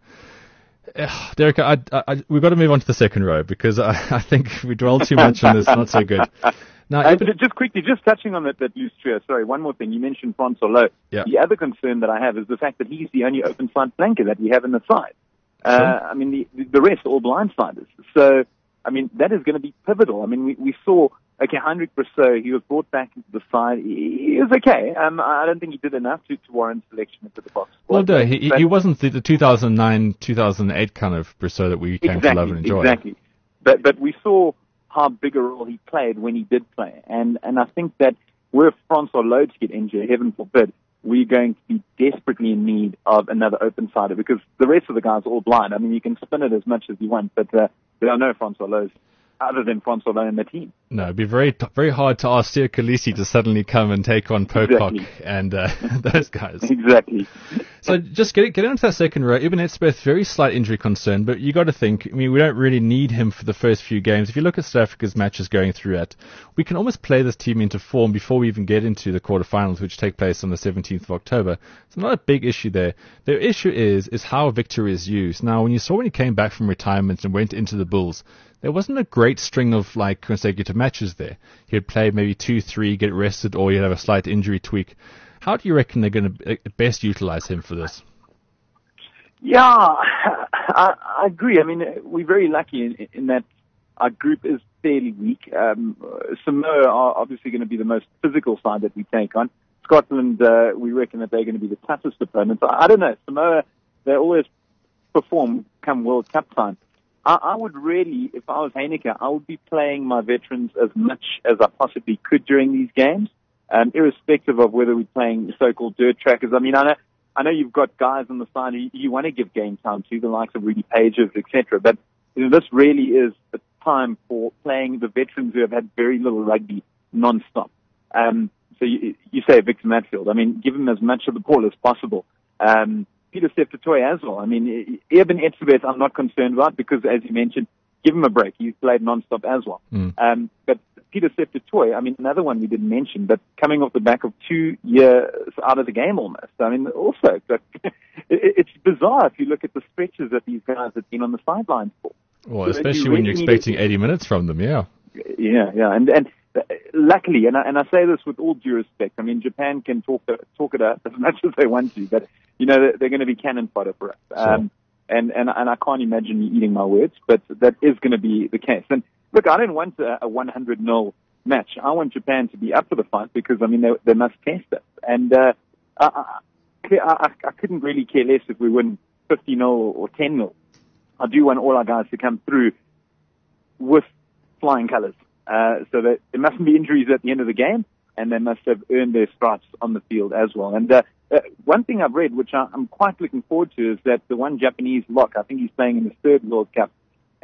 S3: Derek, we've got to move on to the second row because I think we dwell too much on this. Not so good. Now,
S5: just quickly, just touching on that loose trio. Sorry, one more thing. You mentioned Francois Louw.
S3: Yeah.
S5: The other concern that I have is the fact that he's the only open side flanker that we have in the side. I mean, the rest are all blindsiders. So, I mean, that is going to be pivotal. I mean, we saw, okay, Heinrich Brousseau, he was brought back into the side. He was okay. I don't think he did enough to warrant selection into the Boks.
S3: Well, no, he wasn't the 2009, 2008 kind of Brousseau that we came to love and enjoy.
S5: Exactly. But we saw how big a role he played when he did play. And I think that were Francois Louw to get injured, heaven forbid, we're going to be desperately in need of another open-sider because the rest of the guys are all blind. I mean, you can spin it as much as you want, but there are no Francois Louws other than Francois Louw in the team.
S3: No, it'd be very hard to ask Siya Kolisi to suddenly come and take on Pocock and those guys.
S5: Exactly.
S3: So just getting into that second row, Eben Etzebeth, very slight injury concern, but you got to think, I mean, we don't really need him for the first few games. If you look at South Africa's matches going through it, we can almost play this team into form before we even get into the quarterfinals, which take place on the 17th of October. It's not a big issue there. The issue is how Victor is used. Now, when he came back from retirement and went into the Bulls, there wasn't a great string of consecutive matches there. He'd play maybe 2-3, get rested, or he'd have a slight injury tweak. How do you reckon they're going to best utilize him for this?
S5: Yeah, I agree. I mean, we're very lucky in that our group is fairly weak. Samoa are obviously going to be the most physical side that we take on. Scotland, we reckon that they're going to be the toughest opponents. I don't know. Samoa, they always perform come World Cup time. I would really, if I was Heyneke, I would be playing my veterans as much as I possibly could during these games, irrespective of whether we're playing so-called dirt trackers. I mean, I know you've got guys on the side you want to give game time to, the likes of Rudy Pages, etc. But this really is a time for playing the veterans who have had very little rugby non-stop. So you say Victor Matfield. I mean, give him as much of the ball as possible. Pieter-Steph du Toit as well. I mean, Eben Etzebeth I'm not concerned about because, as you mentioned, give him a break. He's played non-stop as well. But Pieter-Steph du Toit, I mean, another one we didn't mention, but coming off the back of 2 years out of the game almost. I mean, also, it's bizarre if you look at the stretches that these guys have been on the sidelines for.
S3: Well, especially when you're expecting 80 minutes from them, yeah.
S5: Yeah. And luckily, and I say this with all due respect, I mean, Japan can talk it up as much as they want to, but, they're going to be cannon fodder for us.
S3: Sure.
S5: And I can't imagine me eating my words, but that is going to be the case. And look, I don't want a 100-0 match. I want Japan to be up for the fight because, I mean, they must test us. And I couldn't really care less if we win 50-0 or 10-0. I do want all our guys to come through with flying colours. So that there mustn't be injuries at the end of the game, and they must have earned their stripes on the field as well. And one thing I've read, which I'm quite looking forward to, is that the one Japanese lock, I think he's playing in the third World Cup,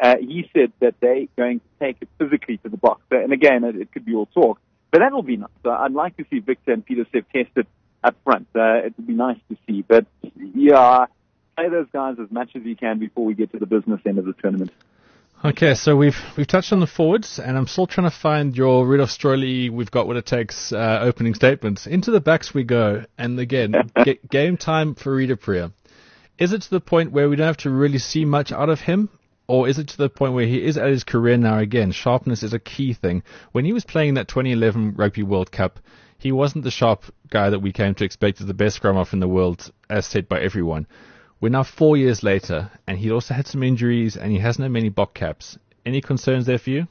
S5: he said that they're going to take it physically to the box. And again, it could be all talk, but that'll be nice. So I'd like to see Victor and Pieter-Steph tested up front. It would be nice to see. But yeah, play those guys as much as you can before we get to the business end of the tournament.
S3: Okay, so we've touched on the forwards, and I'm still trying to find your Rudolf Strolley, we've got what it takes opening statements. Into the backs we go, and again, game time for Rudy Prier. Is it to the point where we don't have to really see much out of him, or is it to the point where he is at his career now again? Sharpness is a key thing. When he was playing that 2011 Rugby World Cup, he wasn't the sharp guy that we came to expect as the best scrum half in the world, as said by everyone. We're now 4 years later, and he also had some injuries, and he hasn't had many Bok caps. Any concerns there for you?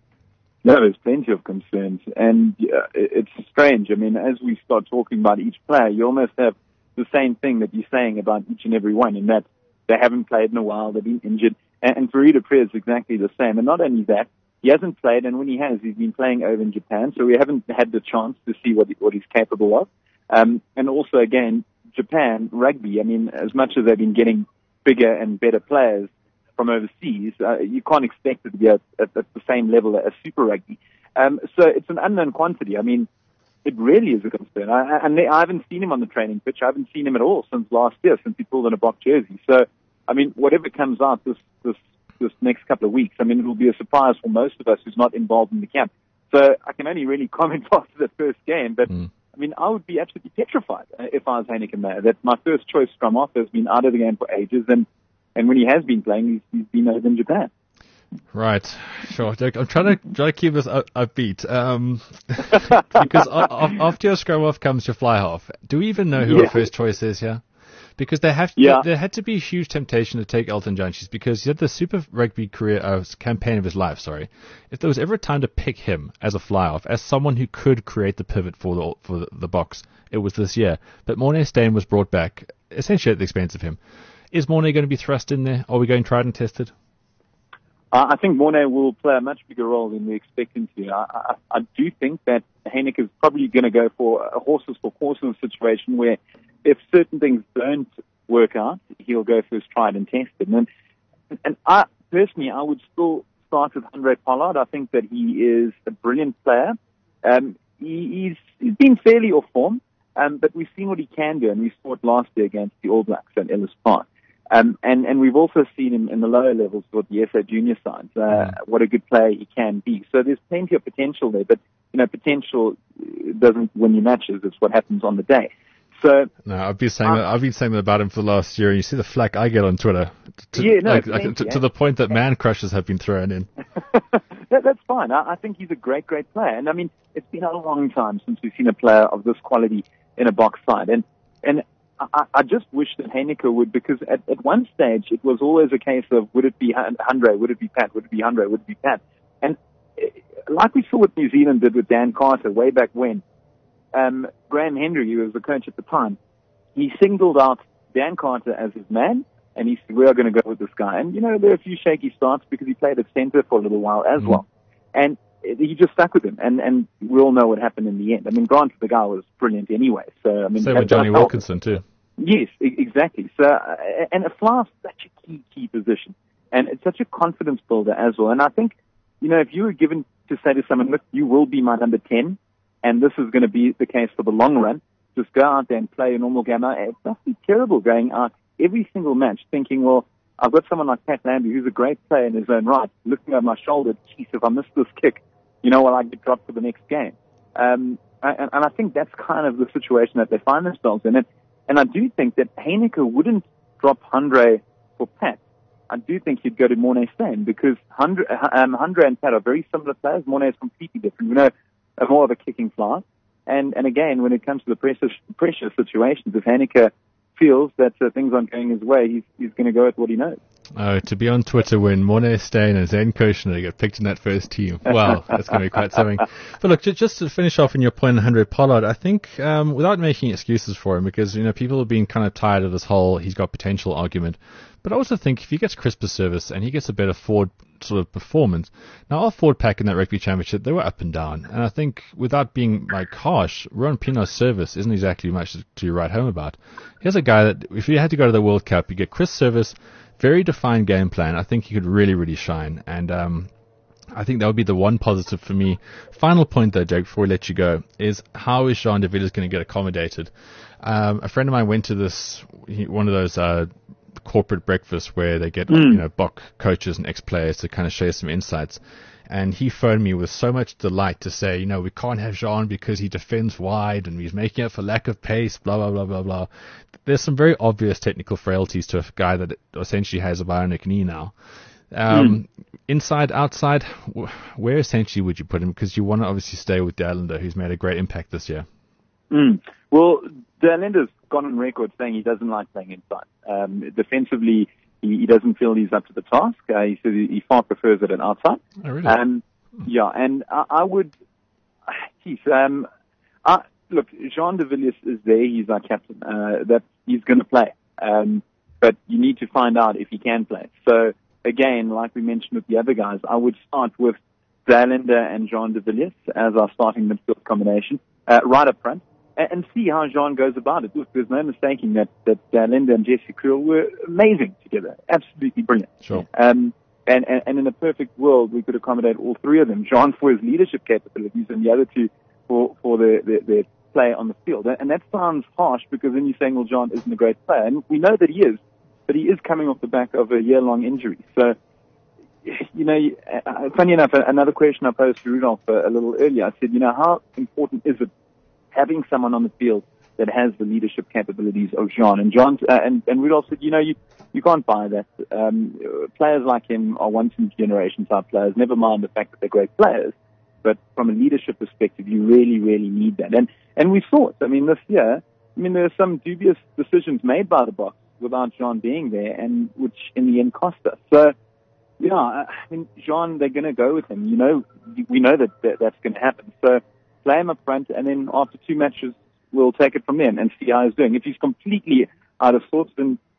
S5: No, there's plenty of concerns, and it's strange. I mean, as we start talking about each player, you almost have the same thing that you're saying about each and every one, in that they haven't played in a while, they've been injured, and for Rudy Prier, it's exactly the same. And not only that, he hasn't played, and when he has, he's been playing over in Japan, so we haven't had the chance to see what he's capable of. And also, again, Japan rugby, I mean, as much as they've been getting bigger and better players from overseas, you can't expect it to be at the same level as Super Rugby. So it's an unknown quantity. I mean, it really is a concern. I haven't seen him on the training pitch. I haven't seen him at all since last year, since he pulled in a Bok jersey. So, I mean, whatever comes out this next couple of weeks, I mean, it will be a surprise for most of us who's not involved in the camp. So I can only really comment after the first game, but I mean, I would be absolutely petrified if I was Heyneke Meyer. That my first choice scrum half has been out of the game for ages, and when he has been playing, he's been over in Japan.
S3: Right, sure. I'm trying to keep this upbeat, because after your scrum half comes your fly half. Do we even know who our first choice is here? Because there had to be a huge temptation to take Elton Jantjies, because he had the Super Rugby campaign of his life. Sorry, if there was ever a time to pick him as a fly-off, as someone who could create the pivot for the box, it was this year. But Morné Steyn was brought back essentially at the expense of him. Is Morné going to be thrust in there? Are we going tried and tested?
S5: I think Mornay will play a much bigger role than we expect him to. I do think that Heyneke is probably going to go for a horses for courses situation where if certain things don't work out, he'll go for his tried and tested. And I personally, I would still start with Handré Pollard. I think that he is a brilliant player. He's been fairly off form, but we've seen what he can do, and we saw it last year against the All Blacks at Ellis Park. And we've also seen him in the lower levels with the SA junior sides, what a good player he can be. So there's plenty of potential there, but, potential doesn't win you matches. It's what happens on the day. So
S3: no, I've been saying that about him for the last year, and you see the flack I get on Twitter to the point that man crushes have been thrown in.
S5: That's fine. I think he's a great player. And I mean, it's been a long time since we've seen a player of this quality in a box side. And I just wish that Heyneke would, because at one stage it was always a case of would it be Handré, would it be Pat, would it be Handré, would it be Pat? And like we saw what New Zealand did with Dan Carter way back when, Graham Henry, who was the coach at the time, he singled out Dan Carter as his man, and he said, we are going to go with this guy. And, there were a few shaky starts because he played at centre for a little while as well. And he just stuck with him, and we all know what happened in the end. I mean, granted, the guy was brilliant anyway. So I mean,
S3: same with Johnny Wilkinson too.
S5: Yes, exactly. So, and a fly is such a key position, and it's such a confidence builder as well. And I think, if you were given to say to someone, look, you will be my number 10, and this is going to be the case for the long run, just go out there and play a normal game. It must be terrible going out every single match thinking, well, I've got someone like Pat Lambie, who's a great player in his own right, looking over my shoulder, geez, if I miss this kick, I get dropped for the next game. And I think that's kind of the situation that they find themselves in. And I do think that Heyneke wouldn't drop Handré for Pat. I do think he'd go to Mornay Steyn because Handré and Pat are very similar players. Mornay is completely different. More of a kicking fly. And again, when it comes to the pressure situations, if Heyneke feels that things aren't going his way, he's going to go at what he knows.
S3: To be on Twitter when Mornay Steyn and Zane Koshner get picked in that first team. Wow, that's going to be quite something. But look, just to finish off on your point on Handré Pollard, I think, without making excuses for him, because, people have been kind of tired of this whole he's got potential argument. But I also think if he gets crisper service and he gets a better forward sort of performance, now our forward pack in that rugby championship, they were up and down. And I think without being harsh, Rowan Pienaar's service isn't exactly much to write home about. Here's a guy that if he had to go to the World Cup, you get crisp service, very defined game plan. I think he could really, really shine. And I think that would be the one positive for me. Final point though, Jake, before we let you go, is how is Jean de Villiers going to get accommodated? A friend of mine went to one of those corporate breakfasts where they get BOK coaches and ex-players to kind of share some insights. And he phoned me with so much delight to say, we can't have Jean because he defends wide and he's making up for lack of pace, blah, blah, blah, blah, blah. There's some very obvious technical frailties to a guy that essentially has a bionic knee now. Inside, outside, where essentially would you put him? Because you want to obviously stay with de Allende, who's made a great impact this year.
S5: Well, de Allende's gone on record saying he doesn't like playing inside. Defensively, he doesn't feel he's up to the task. He said he far prefers it outside.
S3: Oh, really?
S5: And I would, look, Jean de Villiers is there. He's our captain. That he's going to play. But you need to find out if he can play. So again, like we mentioned with the other guys, I would start with de Allende and Jean de Villiers as our starting midfield combination, right up front. And see how Jean goes about it. Look, there's no mistaking that de Allende and Jesse Kriel were amazing together. Absolutely brilliant.
S3: Sure.
S5: And in a perfect world, we could accommodate all three of them. Jean for his leadership capabilities and the other two for their play on the field. And that sounds harsh because then you're saying, well, Jean isn't a great player. And we know that he is, but he is coming off the back of a year-long injury. So, funny enough, another question I posed to Rudolph a little earlier, I said, how important is it having someone on the field that has the leadership capabilities of Jean? And Jean and Rudolph said, you can't buy that. Players like him are once-in-a-generation type players. Never mind the fact that they're great players, but from a leadership perspective, you really, really need that. And we saw it. This year, there are some dubious decisions made by the Boks without Jean being there, and which in the end cost us. So, Jean, they're going to go with him. We know that that's going to happen. So play him up front, and then after two matches, we'll take it from there and see how he's doing. If he's completely out of sorts, then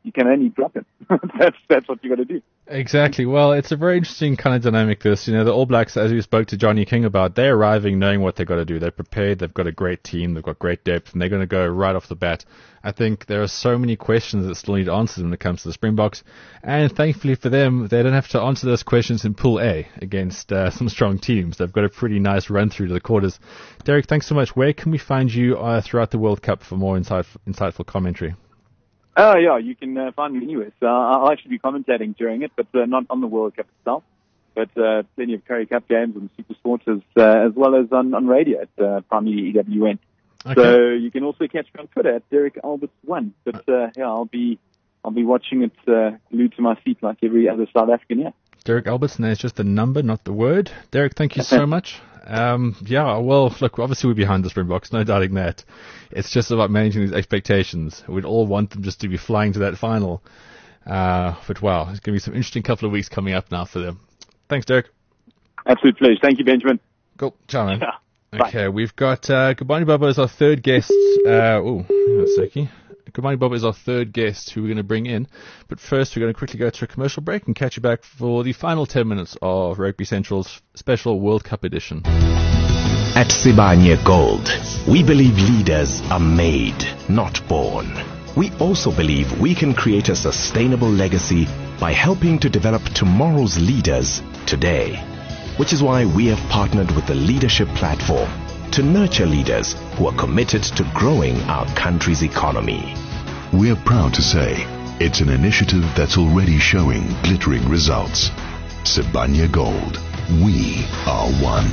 S5: you can only drop him. That's what you got to do.
S3: Exactly. Well, it's a very interesting kind of dynamic, this. The All Blacks, as we spoke to Johnny King about, they're arriving knowing what they've got to do. They're prepared. They've got a great team. They've got great depth, and they're going to go right off the bat. I think there are so many questions that still need answers when it comes to the Springboks, and thankfully for them, they don't have to answer those questions in Pool A against some strong teams. They've got a pretty nice run through to the quarters. Derek, thanks so much. Where can we find you throughout the World Cup for more insightful commentary?
S5: Oh, yeah, you can find me anywhere. So I'll actually be commentating during it, but not on the World Cup itself. But plenty of Currie Cup games and Super Sports as well as on radio at Primary EWN. Okay. So you can also catch me on Twitter at Derek Alberts1. But I'll be watching it glued to my seat like every other South African. Yeah. Derek
S3: Alberts, and there's just the number, not the word. Derek, thank you so much. Well, look, obviously we're behind the Springboks, no doubting that. It's just about managing these expectations. We'd all want them just to be flying to that final. But wow, it's going to be some interesting couple of weeks coming up now for them. Thanks, Derek.
S5: Absolute pleasure. Thank you, Benjamin.
S3: Cool. Ciao, man.
S5: Yeah.
S3: Okay, we've got Gubani Baba as our third guest. Hang on a second. Gubani Baba is our third guest who we're going to bring in. But first, we're going to quickly go to a commercial break and catch you back for the final 10 minutes of Rugby Central's special World Cup edition.
S6: At Sibanye Gold, we believe leaders are made, not born. We also believe we can create a sustainable legacy by helping to develop tomorrow's leaders today. Which is why we have partnered with the Leadership Platform to nurture leaders who are committed to growing our country's economy.
S7: We're proud to say it's an initiative that's already showing glittering results. Sibanye Gold. We are one.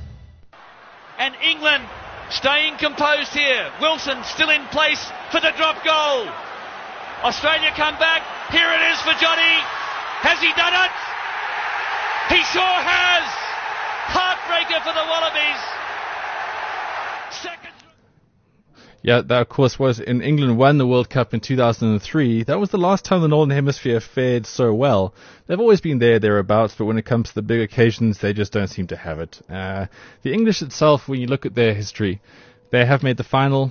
S8: And England staying composed here. Wilson still in place for the drop goal. Australia come back. Here it is for Johnny. Has he done it? He sure has. Heartbreaker for the Wallabies. Second.
S3: Yeah, that of course was in England won the World Cup in 2003. That was the last time the Northern Hemisphere fared so well. They've always been thereabouts, but when it comes to the big occasions, they just don't seem to have it. The English itself, when you look at their history, they have made the final.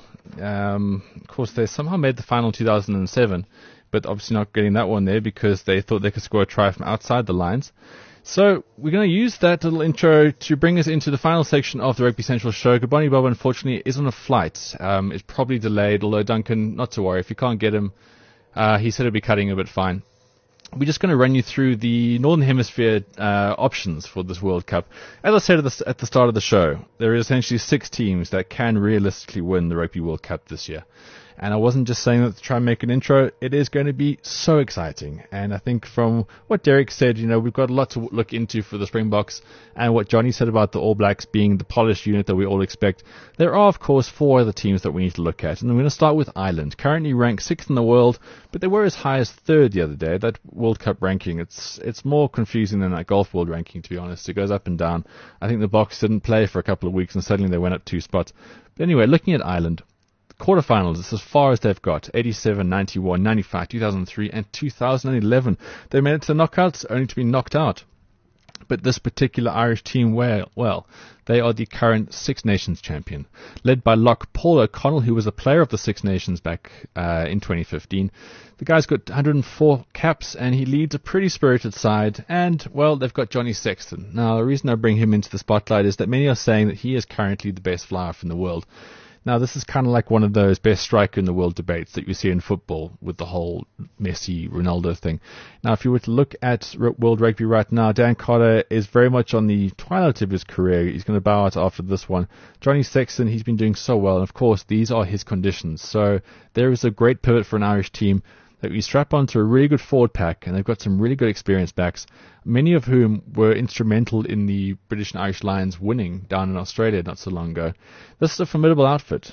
S3: Of course, they somehow made the final in 2007, but obviously not getting that one there because they thought they could score a try from outside the lines. So we're going to use that little intro to bring us into the final section of the Rugby Central show. Gubani Baba, unfortunately, is on a flight. It's probably delayed, although Duncan, not to worry. If you can't get him, he said he'll be cutting a bit fine. We're just going to run you through the Northern Hemisphere options for this World Cup. As I said at the start of the show, there are essentially 6 teams that can realistically win the Rugby World Cup this year. And I wasn't just saying that to try and make an intro. It is going to be so exciting. And I think from what Derek said, we've got a lot to look into for the Springboks, and what Johnny said about the All Blacks being the polished unit that we all expect. There are, of course, 4 other teams that we need to look at. And I'm going to start with Ireland, currently ranked 6th in the world, but they were as high as 3rd the other day. That World Cup ranking, it's more confusing than that Golf World ranking, to be honest. It goes up and down. I think the Boks didn't play for a couple of weeks, and suddenly they went up 2 spots. But anyway, looking at Ireland, quarterfinals, it's as far as they've got. 87, 91, 95, 2003, and 2011. They made it to the knockouts, only to be knocked out. But this particular Irish team, well, they are the current Six Nations champion, led by lock Paul O'Connell, who was a player of the Six Nations back in 2015. The guy's got 104 caps, and he leads a pretty spirited side. And, well, they've got Johnny Sexton. Now, the reason I bring him into the spotlight is that many are saying that he is currently the best fly off in the world. Now, this is kind of like one of those best striker in the world debates that you see in football with the whole Messi, Ronaldo thing. Now, if you were to look at World Rugby right now, Dan Carter is very much on the twilight of his career. He's going to bow out after this one. Johnny Sexton, he's been doing so well. And, of course, these are his conditions. So there is a great pivot for an Irish team that we strap onto a really good forward pack, and they've got some really good experienced backs, many of whom were instrumental in the British and Irish Lions winning down in Australia not so long ago. This is a formidable outfit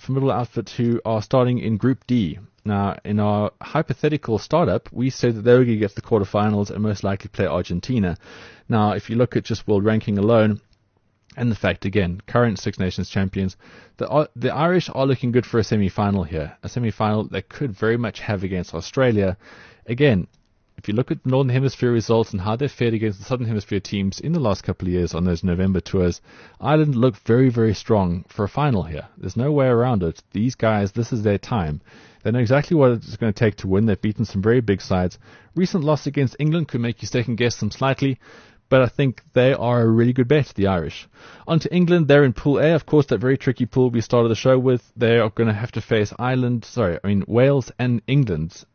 S3: who are starting in Group D. Now, in our hypothetical startup, we said that they were going to get to the quarterfinals and most likely play Argentina. Now, if you look at just world ranking alone, and the fact, again, current Six Nations champions, the Irish are looking good for a semi-final here. A semi-final they could very much have against Australia. Again, if you look at the Northern Hemisphere results and how they've fared against the Southern Hemisphere teams in the last couple of years on those November tours, Ireland look very, very strong for a final here. There's no way around it. These guys, this is their time. They know exactly what it's going to take to win. They've beaten some very big sides. Recent loss against England could make you second guess them slightly, but I think they are a really good bet, the Irish. On to England, they're in Pool A, of course, that very tricky pool we started the show with. They are going to have to face Wales and England.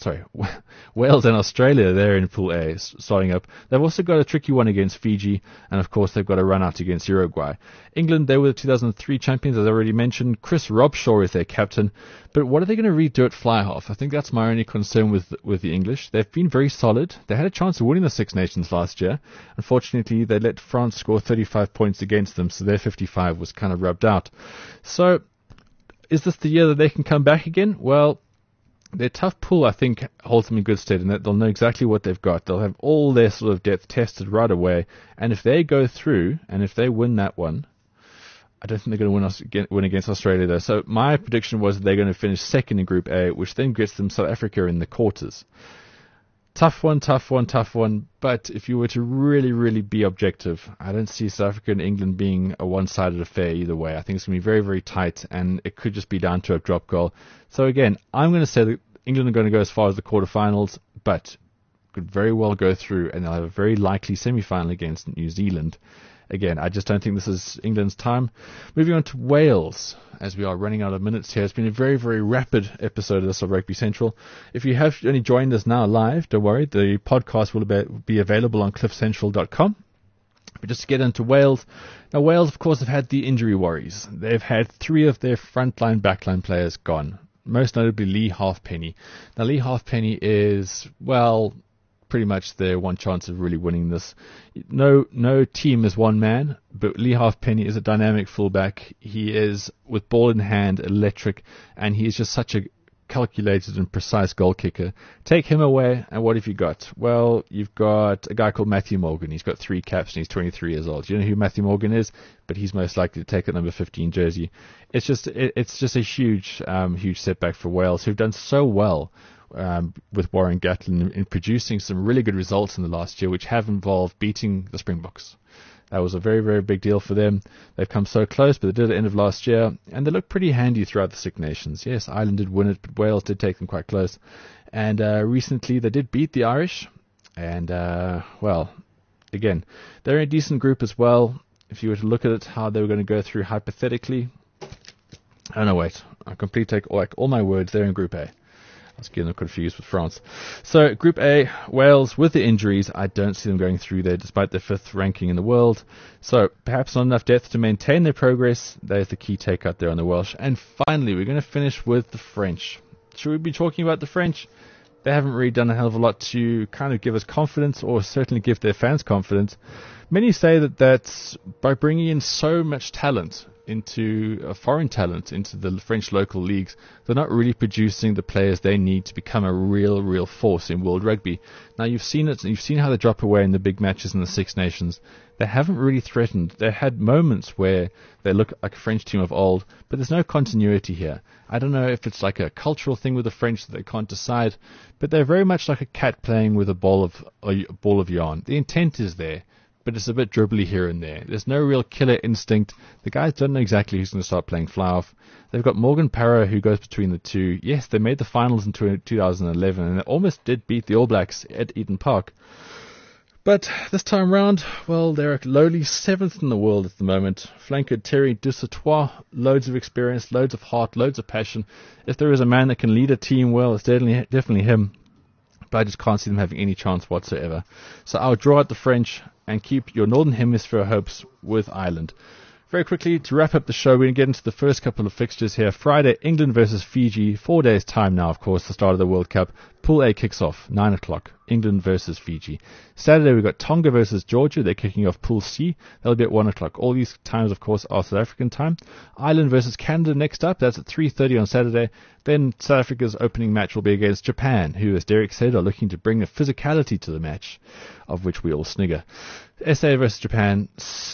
S3: Wales and Australia, they're in Pool A, starting up. They've also got a tricky one against Fiji, and of course they've got a run out against Uruguay. England, they were the 2003 champions, as I already mentioned. Chris Robshaw is their captain, but what are they going to redo at fly half? I think that's my only concern with the English. They've been very solid. They had a chance of winning the Six Nations last year. Unfortunately, they let France score 35 points against them, so their 55 was kind of rubbed out. So, is this the year that they can come back again? Well, their tough pool, I think, holds them in good stead in that they'll know exactly what they've got. They'll have all their sort of depth tested right away. And if they go through, and if they win that one, I don't think they're going to win against Australia, though. So my prediction was that they're going to finish second in Group A, which then gets them South Africa in the quarters. Tough one. But if you were to really, really be objective, I don't see South Africa and England being a one-sided affair either way. I think it's going to be very, very tight, and it could just be down to a drop goal. So again, I'm going to say that England are going to go as far as the quarterfinals, but could very well go through, and they'll have a very likely semi-final against New Zealand. Again, I just don't think this is England's time. Moving on to Wales, as we are running out of minutes here. It's been a very, very rapid episode of this of Rugby Central. If you have only joined us now live, don't worry. The podcast will be available on cliffcentral.com. But just to get into Wales. Now, Wales, of course, have had the injury worries. They've had 3 of their frontline, backline players gone. Most notably Lee Halfpenny. Now, Lee Halfpenny is, well, pretty much their one chance of really winning this. No team is one man, but Lee Halfpenny is a dynamic fullback. He is, with ball in hand, electric, and he is just such a calculated and precise goal kicker. Take him away, and what have you got? Well, you've got a guy called Matthew Morgan. He's got 3 caps, and he's 23 years old. Do you know who Matthew Morgan is? But he's most likely to take the number 15 jersey. It's just a huge setback for Wales, who've done so well with Warren Gatland in producing some really good results in the last year, which have involved beating the Springboks. That was a very, very big deal for them. They've come so close, but they did at the end of last year, and they look pretty handy throughout the Six Nations. Yes, Ireland did win it, but Wales did take them quite close. And recently they did beat the Irish, and, well, again, they're in a decent group as well. If you were to look at it, how they were going to go through hypothetically. Oh, no, wait. I completely take all my words. They're in Group A. I was getting confused with France. So, Group A, Wales, with the injuries, I don't see them going through there despite their 5th ranking in the world. So, perhaps not enough depth to maintain their progress. There's the key takeout there on the Welsh. And finally, we're going to finish with the French. Should we be talking about the French? They haven't really done a hell of a lot to kind of give us confidence, or certainly give their fans confidence. Many say that's by bringing in so much talent foreign talent into the French local leagues, they're not really producing the players they need to become a real force in world rugby. Now, you've seen it. You've seen how they drop away in the big matches in the Six Nations. They haven't really threatened. They had moments where they look like a French team of old, but there's no continuity here. I don't know if it's like a cultural thing with the French that they can't decide, but they're very much like a cat playing with a ball of yarn. The intent is there, but it's a bit dribbly here and there. There's no real killer instinct. The guys don't know exactly who's going to start playing fly-off. They've got Morgan Parra, who goes between the two. Yes, they made the finals in 2011, and they almost did beat the All Blacks at Eden Park. But this time round, well, they're a lowly 7th in the world at the moment. Flanker Thierry Dusautois, loads of experience, loads of heart, loads of passion. If there is a man that can lead a team well, it's definitely him. But I just can't see them having any chance whatsoever. So I'll draw out the French and keep your Northern Hemisphere hopes with Ireland. Very quickly, to wrap up the show, we're going to get into the first couple of fixtures here. Friday, England versus Fiji. 4 days' time now, of course, the start of the World Cup. Pool A kicks off, 9 o'clock. England versus Fiji. Saturday, we've got Tonga versus Georgia. They're kicking off Pool C. That'll be at 1 o'clock. All these times, of course, are South African time. Ireland versus Canada next up. That's at 3:30 on Saturday. Then South Africa's opening match will be against Japan, who, as Derek said, are looking to bring a physicality to the match, of which we all snigger. SA versus Japan,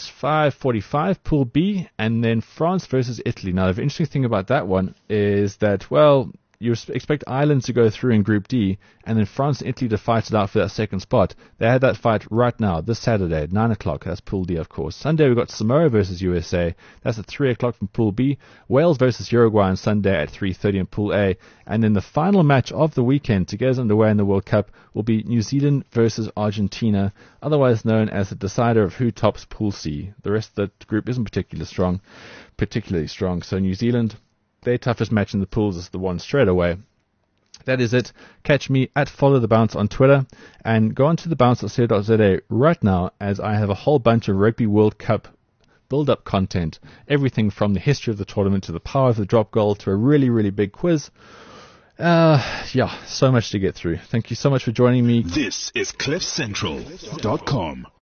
S3: 5:45, Pool B, and then France versus Italy. Now, the interesting thing about that one is that, well, you expect Ireland to go through in Group D, and then France and Italy to fight it out for that second spot. They had that fight right now, this Saturday at 9 o'clock. That's Pool D, of course. Sunday, we've got Samoa versus USA. That's at 3 o'clock from Pool B. Wales versus Uruguay on Sunday at 3:30 in Pool A. And then the final match of the weekend to get us underway in the World Cup will be New Zealand versus Argentina, otherwise known as the decider of who tops Pool C. The rest of the group isn't particularly strong. So New Zealand, their toughest match in the pools is the one straight away. That is it. Catch me at Follow the Bounce on Twitter, and go on to thebounce.co.za right now, as I have a whole bunch of Rugby World Cup build-up content. Everything from the history of the tournament to the power of the drop goal to a really, really big quiz. So much to get through. Thank you so much for joining me.
S1: This is CliffCentral.com.